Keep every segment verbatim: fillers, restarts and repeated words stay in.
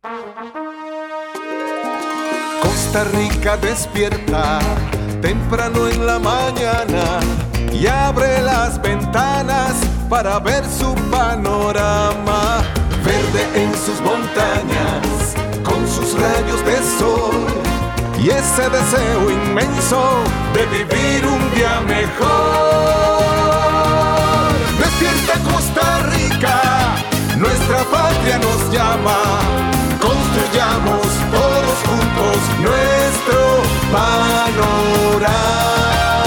Costa Rica despierta temprano en la mañana y abre las ventanas para ver su panorama. Verde en sus montañas, con sus rayos de sol y ese deseo inmenso de vivir un día mejor. Despierta Costa Rica, nuestra patria nos llama. Construyamos todos juntos nuestro panorama.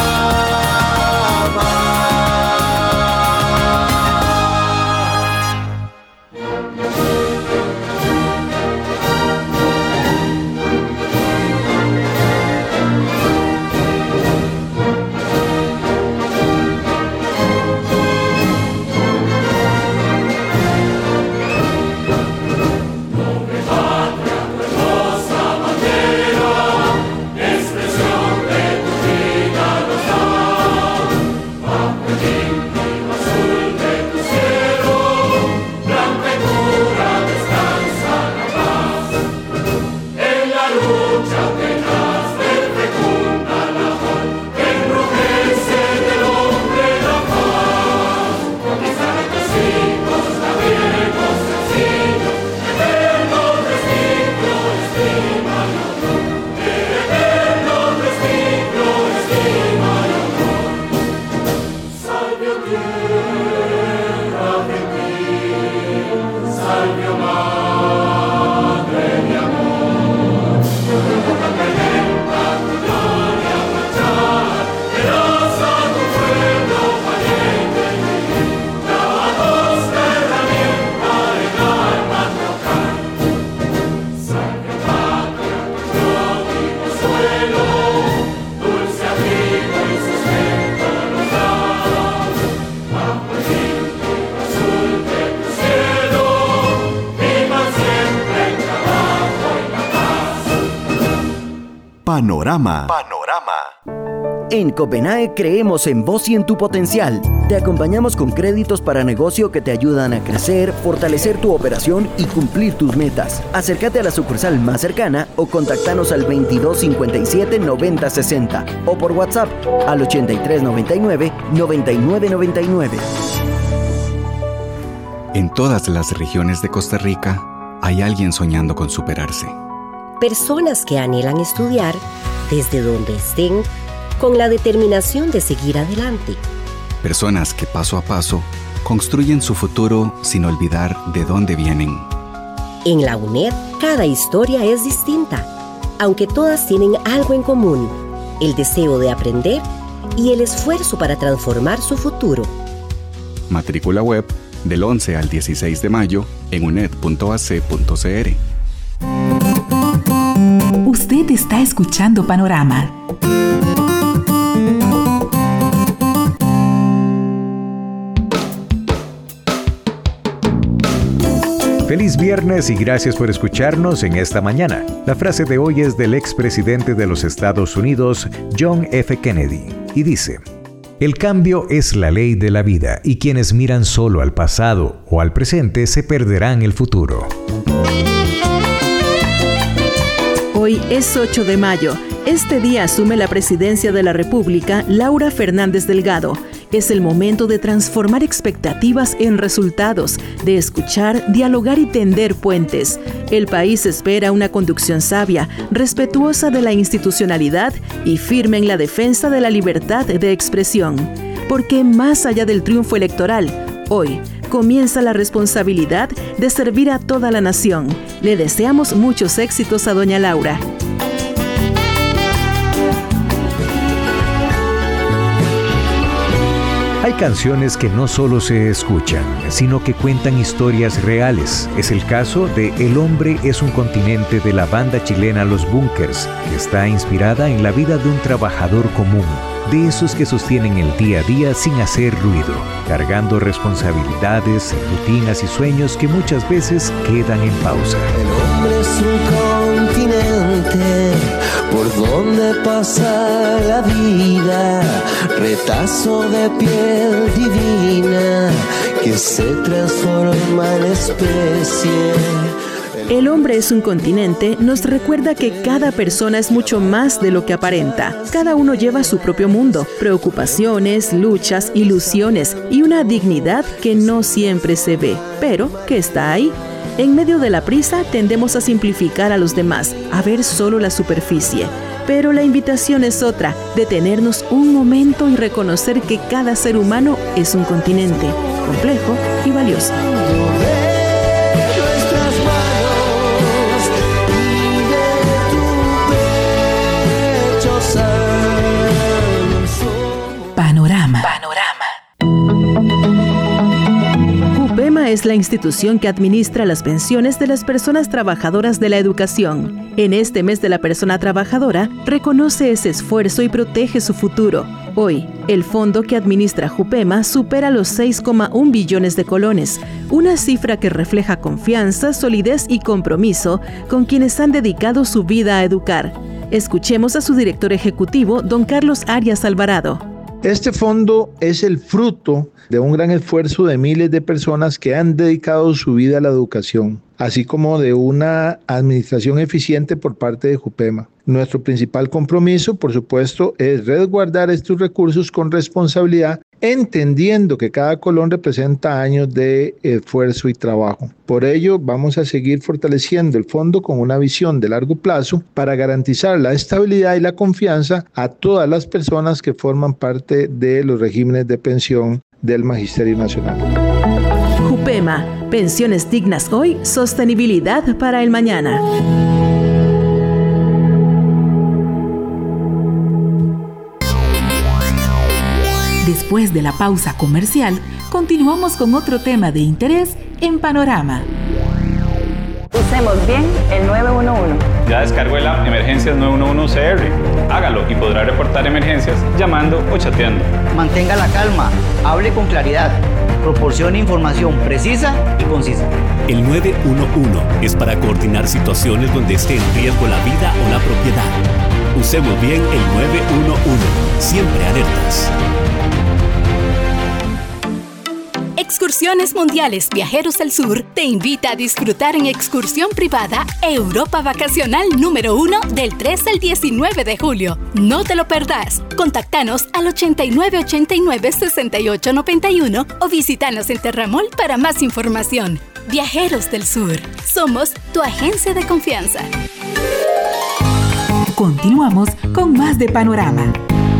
Panorama. Panorama. En Copenae creemos en vos y en tu potencial. Te acompañamos con créditos para negocio que te ayudan a crecer, fortalecer tu operación y cumplir tus metas. Acércate a la sucursal más cercana o contactanos al veintidós cincuenta y siete noventa sesenta o por WhatsApp al ochenta y tres noventa y nueve noventa y nueve noventa y nueve. En todas las regiones de Costa Rica hay alguien soñando con superarse. Personas que anhelan estudiar desde donde estén con la determinación de seguir adelante. Personas que paso a paso construyen su futuro sin olvidar de dónde vienen. En la U N E D, cada historia es distinta, aunque todas tienen algo en común: el deseo de aprender y el esfuerzo para transformar su futuro. Matrícula web del once al dieciséis de mayo en uned punto a c punto c r. Usted está escuchando Panorama. Feliz viernes y gracias por escucharnos en esta mañana. La frase de hoy es del expresidente de los Estados Unidos, John F. Kennedy, y dice: el cambio es la ley de la vida y quienes miran solo al pasado o al presente se perderán el futuro. Hoy es ocho de mayo. Este día asume la presidencia de la República Laura Fernández Delgado. Es el momento de transformar expectativas en resultados, de escuchar, dialogar y tender puentes. El país espera una conducción sabia, respetuosa de la institucionalidad y firme en la defensa de la libertad de expresión. Porque más allá del triunfo electoral, hoy comienza la responsabilidad de servir a toda la nación. Le deseamos muchos éxitos a doña Laura. Hay canciones que no solo se escuchan, sino que cuentan historias reales. Es el caso de El hombre es un continente de la banda chilena Los Bunkers, que está inspirada en la vida de un trabajador común, de esos que sostienen el día a día sin hacer ruido, cargando responsabilidades, rutinas y sueños que muchas veces quedan en pausa. El hombre es un continente por donde pasa la vida, retazo de piel divina que se transforma en especie. El hombre es un continente nos recuerda que cada persona es mucho más de lo que aparenta. Cada uno lleva su propio mundo, preocupaciones, luchas, ilusiones y una dignidad que no siempre se ve, pero que está ahí. En medio de la prisa tendemos a simplificar a los demás, a ver solo la superficie. Pero la invitación es otra, detenernos un momento y reconocer que cada ser humano es un continente, complejo y valioso. Panorama. JUPEMA es la institución que administra las pensiones de las personas trabajadoras de la educación. En este mes de la persona trabajadora, reconoce ese esfuerzo y protege su futuro. Hoy, el fondo que administra JUPEMA supera los seis coma uno billones de colones, una cifra que refleja confianza, solidez y compromiso con quienes han dedicado su vida a educar. Escuchemos a su director ejecutivo, don Carlos Arias Alvarado. Este fondo es el fruto de un gran esfuerzo de miles de personas que han dedicado su vida a la educación, así como de una administración eficiente por parte de JUPEMA. Nuestro principal compromiso, por supuesto, es resguardar estos recursos con responsabilidad, entendiendo que cada colón representa años de esfuerzo y trabajo. Por ello, vamos a seguir fortaleciendo el fondo con una visión de largo plazo para garantizar la estabilidad y la confianza a todas las personas que forman parte de los regímenes de pensión del Magisterio Nacional. JUPEMA, pensiones dignas hoy, sostenibilidad para el mañana. Después de la pausa comercial, continuamos con otro tema de interés en Panorama. Usemos bien el nueve uno uno. Ya descargó el app Emergencias nueve uno uno C R. Hágalo y podrá reportar emergencias llamando o chateando. Mantenga la calma, hable con claridad, proporcione información precisa y concisa. El nueve uno uno es para coordinar situaciones donde esté en riesgo la vida o la propiedad. Usemos bien el nueve uno uno, siempre alertas. Excursiones Mundiales Viajeros del Sur te invita a disfrutar en excursión privada Europa Vacacional número uno del tres al diecinueve de julio. No te lo perdás. Contactanos al ochenta y nueve ochenta y nueve sesenta y ocho noventa y uno o visítanos en Terramol para más información. Viajeros del Sur. Somos tu agencia de confianza. Continuamos con más de Panorama.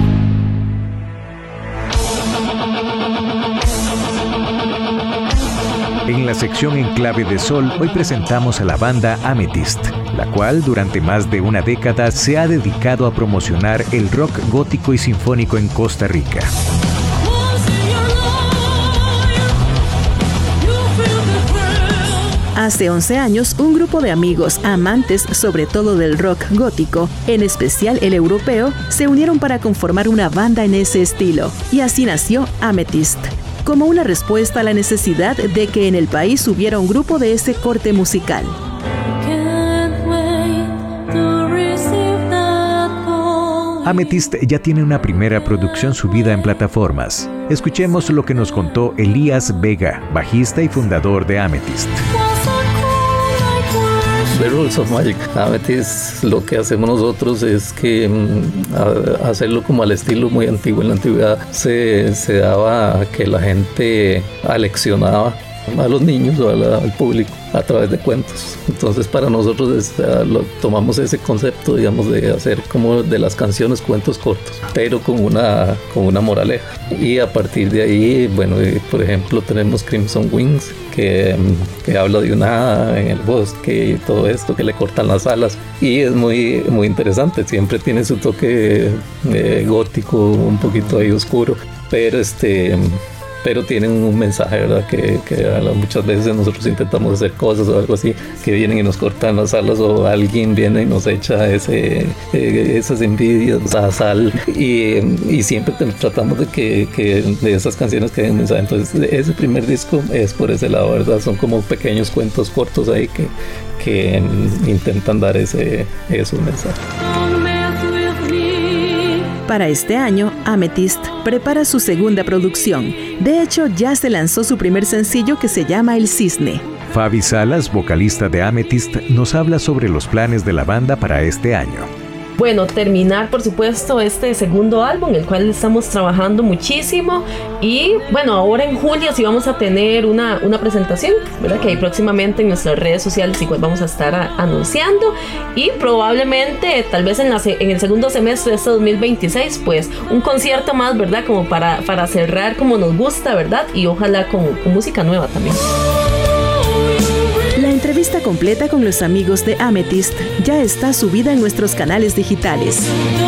En la sección En Clave de Sol, hoy presentamos a la banda Amethyst, la cual durante más de una década se ha dedicado a promocionar el rock gótico y sinfónico en Costa Rica. Hace once años, un grupo de amigos amantes sobre todo del rock gótico, en especial el europeo, se unieron para conformar una banda en ese estilo, y así nació Amethyst, como una respuesta a la necesidad de que en el país hubiera un grupo de ese corte musical. Amethyst ya tiene una primera producción subida en plataformas. Escuchemos lo que nos contó Elías Vega, bajista y fundador de Amethyst. The Rules of Magic. Amethyst, lo que hacemos nosotros es que mm, a, hacerlo como al estilo muy antiguo. En la antigüedad se, se daba que la gente aleccionaba a los niños o a la, al público a través de cuentos. Entonces para nosotros es, uh, lo, tomamos ese concepto, digamos, de hacer como de las canciones cuentos cortos, pero con una, con una moraleja. Y a partir de ahí, bueno, eh, por ejemplo tenemos Crimson Wings, que, que habla de una hada en el bosque y todo esto, que le cortan las alas, y es muy, muy interesante. Siempre tiene su toque eh, gótico, un poquito ahí oscuro, pero este... pero tienen un mensaje, ¿verdad? Que, que muchas veces nosotros intentamos hacer cosas o algo así, que vienen y nos cortan las alas, o alguien viene y nos echa ese, eh, esas envidias, a sal, y, y siempre tratamos de que, que de esas canciones que den mensaje. Entonces ese primer disco es por ese lado, ¿verdad? Son como pequeños cuentos cortos ahí que, que intentan dar ese, esos mensajes. Para este año, Amethyst prepara su segunda producción. De hecho, ya se lanzó su primer sencillo que se llama El Cisne. Fabi Salas, vocalista de Amethyst, nos habla sobre los planes de la banda para este año. Bueno, terminar por supuesto este segundo álbum, el cual estamos trabajando muchísimo, y bueno, ahora en julio sí vamos a tener una, una presentación, ¿verdad? Que ahí próximamente en nuestras redes sociales igual vamos a estar a, anunciando, y probablemente tal vez en, la, en el segundo semestre de este dos mil veintiséis pues un concierto más, ¿verdad? Como para, para cerrar como nos gusta, ¿verdad? Y ojalá con, con música nueva también. La entrevista completa con los amigos de Amethyst ya está subida en nuestros canales digitales.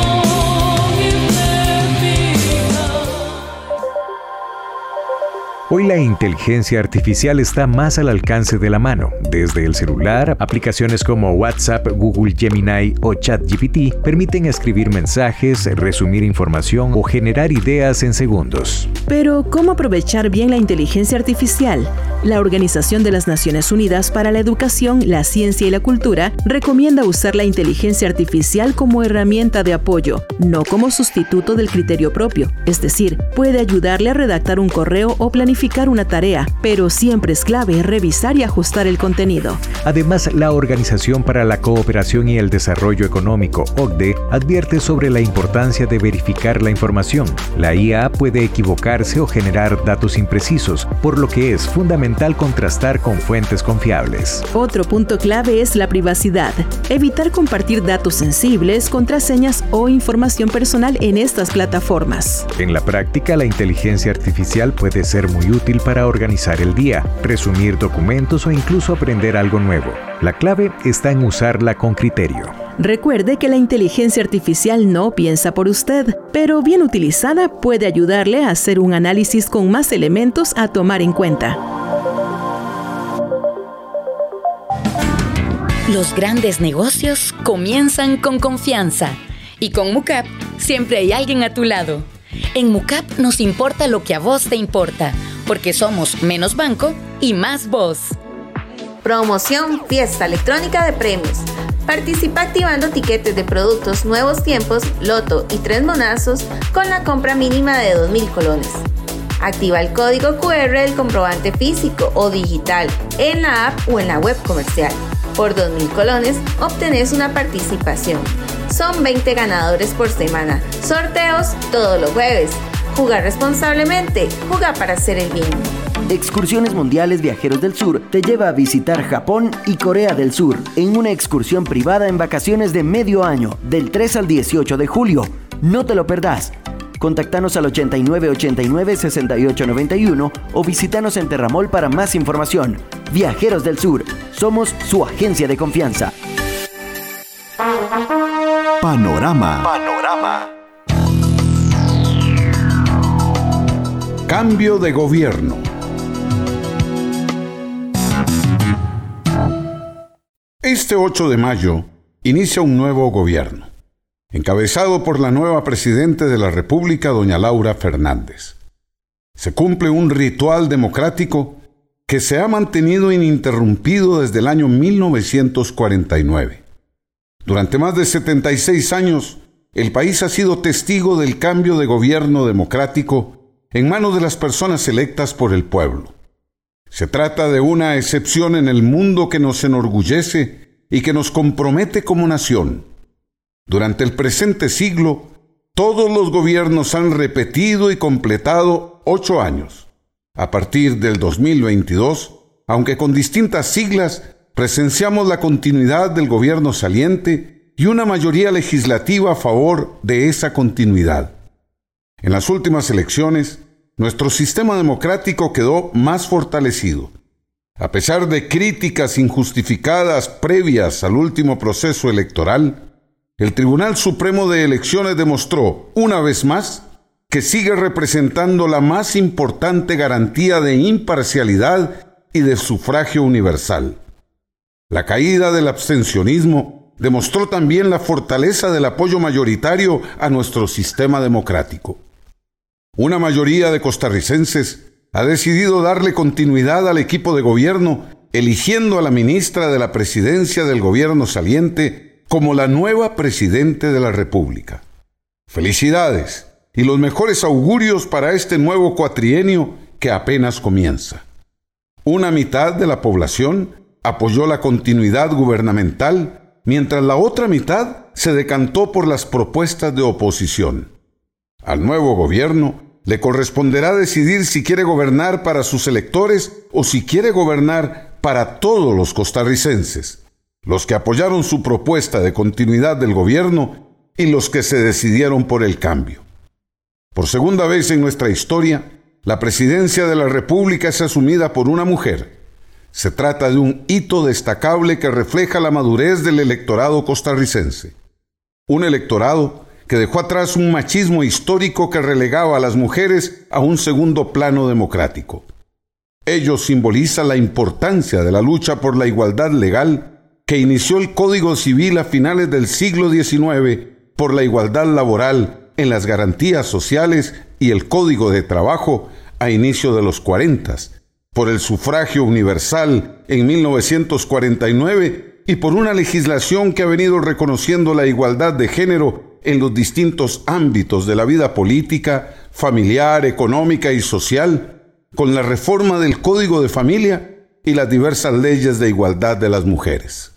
Hoy la inteligencia artificial está más al alcance de la mano. Desde el celular, aplicaciones como WhatsApp, Google Gemini o ChatGPT permiten escribir mensajes, resumir información o generar ideas en segundos. Pero, ¿cómo aprovechar bien la inteligencia artificial? La Organización de las Naciones Unidas para la Educación, la Ciencia y la Cultura recomienda usar la inteligencia artificial como herramienta de apoyo, no como sustituto del criterio propio. Es decir, puede ayudarle a redactar un correo o planificar una tarea, pero siempre es clave revisar y ajustar el contenido. Además, la Organización para la Cooperación y el Desarrollo Económico, O C D E, advierte sobre la importancia de verificar la información. La I A puede equivocarse o generar datos imprecisos, por lo que es fundamental contrastar con fuentes confiables. Otro punto clave es la privacidad. Evitar compartir datos sensibles, contraseñas o información personal en estas plataformas. En la práctica, la inteligencia artificial puede ser muy útil para organizar el día, resumir documentos o incluso aprender algo nuevo. La clave está en usarla con criterio. Recuerde que la inteligencia artificial no piensa por usted, pero bien utilizada puede ayudarle a hacer un análisis con más elementos a tomar en cuenta. Los grandes negocios comienzan con confianza. Y con MUCAP siempre hay alguien a tu lado. En MUCAP nos importa lo que a vos te importa, porque somos menos banco y más vos. Promoción Fiesta Electrónica de Premios. Participa activando tiquetes de productos Nuevos Tiempos, Loto y Tres Monazos con la compra mínima de dos mil colones. Activa el código cu erre del comprobante físico o digital en la app o en la web comercial. Por dos mil colones obtenés una participación. Son veinte ganadores por semana. Sorteos todos los jueves. Jugar responsablemente. Jugar para hacer el bien. Excursiones Mundiales Viajeros del Sur te lleva a visitar Japón y Corea del Sur en una excursión privada en vacaciones de medio año, del tres al dieciocho de julio. No te lo perdás. Contactanos al ochenta y nueve ochenta y nueve sesenta y ocho noventa y uno o visítanos en Terramol para más información. Viajeros del Sur, somos su agencia de confianza. Panorama. Panorama. Cambio de gobierno. Este ocho de mayo inicia un nuevo gobierno, encabezado por la nueva presidenta de la República, doña Laura Fernández. Se cumple un ritual democrático que se ha mantenido ininterrumpido desde el año mil novecientos cuarenta y nueve. Durante más de setenta y seis años, el país ha sido testigo del cambio de gobierno democrático en manos de las personas electas por el pueblo. Se trata de una excepción en el mundo que nos enorgullece y que nos compromete como nación. Durante el presente siglo, todos los gobiernos han repetido y completado ocho años. A partir del dos mil veintidós, aunque con distintas siglas, presenciamos la continuidad del gobierno saliente y una mayoría legislativa a favor de esa continuidad. En las últimas elecciones, nuestro sistema democrático quedó más fortalecido. A pesar de críticas injustificadas previas al último proceso electoral, el Tribunal Supremo de Elecciones demostró, una vez más, que sigue representando la más importante garantía de imparcialidad y de sufragio universal. La caída del abstencionismo demostró también la fortaleza del apoyo mayoritario a nuestro sistema democrático. Una mayoría de costarricenses ha decidido darle continuidad al equipo de gobierno, eligiendo a la ministra de la Presidencia del gobierno saliente como la nueva presidente de la República. Felicidades y los mejores augurios para este nuevo cuatrienio que apenas comienza. Una mitad de la población apoyó la continuidad gubernamental, mientras la otra mitad se decantó por las propuestas de oposición. Al nuevo gobierno le corresponderá decidir si quiere gobernar para sus electores o si quiere gobernar para todos los costarricenses, los que apoyaron su propuesta de continuidad del gobierno y los que se decidieron por el cambio. Por segunda vez en nuestra historia, la presidencia de la República es asumida por una mujer. Se trata de un hito destacable que refleja la madurez del electorado costarricense. Un electorado que dejó atrás un machismo histórico que relegaba a las mujeres a un segundo plano democrático. Ello simboliza la importancia de la lucha por la igualdad legal que inició el Código Civil a finales del siglo diecinueve por la igualdad laboral en las garantías sociales y el Código de Trabajo a inicio de los cuarentas, por el sufragio universal en mil novecientos cuarenta y nueve y por una legislación que ha venido reconociendo la igualdad de género en los distintos ámbitos de la vida política, familiar, económica y social, con la reforma del Código de Familia y las diversas leyes de igualdad de las mujeres.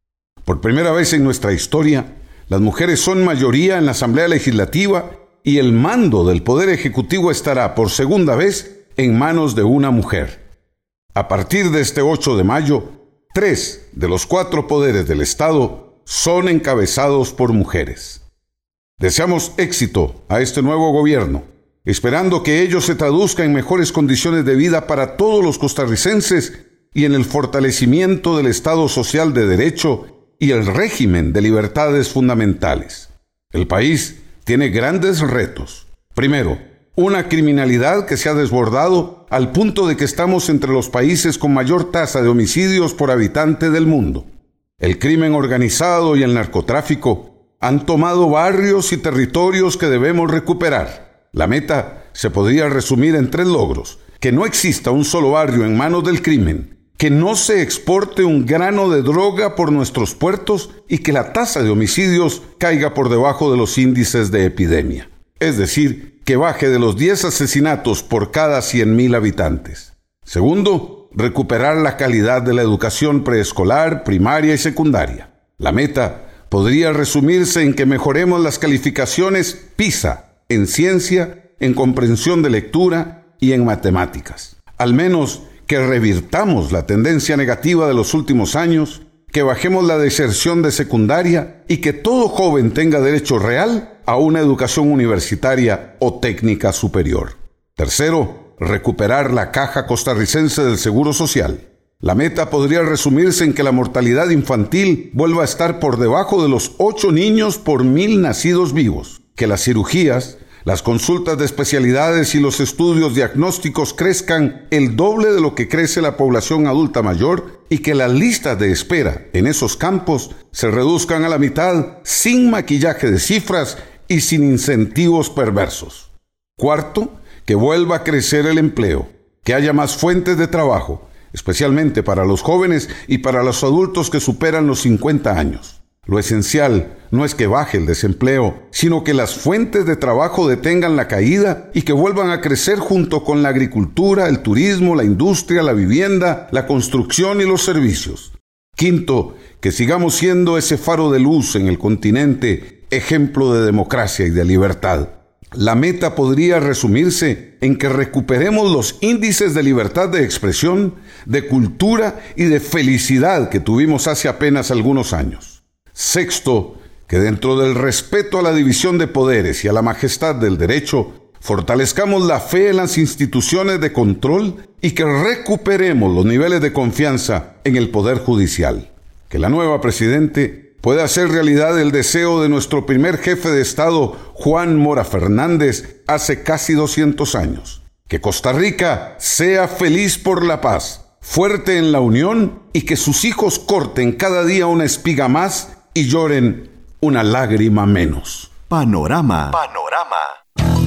Por primera vez en nuestra historia, las mujeres son mayoría en la Asamblea Legislativa y el mando del Poder Ejecutivo estará por segunda vez en manos de una mujer. A partir de este ocho de mayo, tres de los cuatro poderes del Estado son encabezados por mujeres. Deseamos éxito a este nuevo gobierno, esperando que ello se traduzca en mejores condiciones de vida para todos los costarricenses y en el fortalecimiento del Estado Social de Derecho y el régimen de libertades fundamentales. El país tiene grandes retos. Primero, una criminalidad que se ha desbordado al punto de que estamos entre los países con mayor tasa de homicidios por habitante del mundo. El crimen organizado y el narcotráfico han tomado barrios y territorios que debemos recuperar. La meta se podría resumir en tres logros: que no exista un solo barrio en manos del crimen, que no se exporte un grano de droga por nuestros puertos y que la tasa de homicidios caiga por debajo de los índices de epidemia. Es decir, que baje de los diez asesinatos por cada cien mil habitantes. Segundo, recuperar la calidad de la educación preescolar, primaria y secundaria. La meta podría resumirse en que mejoremos las calificaciones PISA en ciencia, en comprensión de lectura y en matemáticas. Al menos que revirtamos la tendencia negativa de los últimos años, que bajemos la deserción de secundaria y que todo joven tenga derecho real a una educación universitaria o técnica superior. Tercero, recuperar la caja costarricense del Seguro Social. La meta podría resumirse en que la mortalidad infantil vuelva a estar por debajo de los ocho niños por mil nacidos vivos, que las cirugías, las consultas de especialidades y los estudios diagnósticos crezcan el doble de lo que crece la población adulta mayor y que las listas de espera en esos campos se reduzcan a la mitad sin maquillaje de cifras y sin incentivos perversos. Cuarto, que vuelva a crecer el empleo, que haya más fuentes de trabajo, especialmente para los jóvenes y para los adultos que superan los cincuenta años. Lo esencial no es que baje el desempleo, sino que las fuentes de trabajo detengan la caída y que vuelvan a crecer junto con la agricultura, el turismo, la industria, la vivienda, la construcción y los servicios. Quinto, que sigamos siendo ese faro de luz en el continente, ejemplo de democracia y de libertad. La meta podría resumirse en que recuperemos los índices de libertad de expresión, de cultura y de felicidad que tuvimos hace apenas algunos años. Sexto, que dentro del respeto a la división de poderes y a la majestad del derecho, fortalezcamos la fe en las instituciones de control y que recuperemos los niveles de confianza en el Poder Judicial. Que la nueva Presidente pueda hacer realidad el deseo de nuestro primer jefe de Estado, Juan Mora Fernández, hace casi doscientos años. Que Costa Rica sea feliz por la paz, fuerte en la unión y que sus hijos corten cada día una espiga más y lloren una lágrima menos. Panorama. Panorama.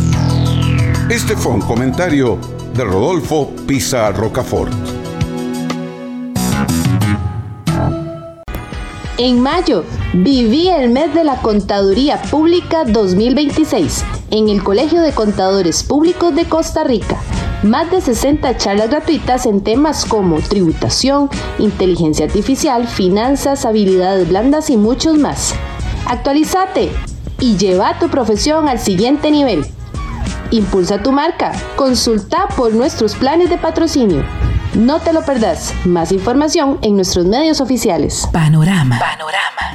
Este fue un comentario de Rodolfo Pisa Rocafort. En mayo, viví el mes de la Contaduría Pública dos mil veintiséis en el Colegio de Contadores Públicos de Costa Rica. Más de sesenta charlas gratuitas en temas como tributación, inteligencia artificial, finanzas, habilidades blandas y muchos más. Actualízate y lleva tu profesión al siguiente nivel. Impulsa tu marca. Consulta por nuestros planes de patrocinio. No te lo perdás. Más información en nuestros medios oficiales. Panorama. Panorama.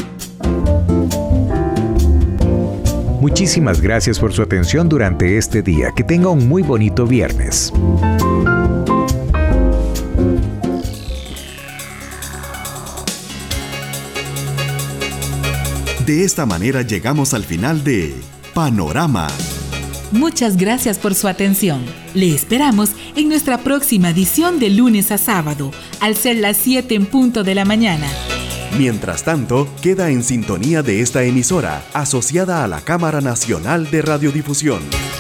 Muchísimas gracias por su atención durante este día. Que tenga un muy bonito viernes. De esta manera llegamos al final de Panorama. Muchas gracias por su atención. Le esperamos en nuestra próxima edición de lunes a sábado, al ser las siete en punto de la mañana. Mientras tanto, queda en sintonía de esta emisora, asociada a la Cámara Nacional de Radiodifusión.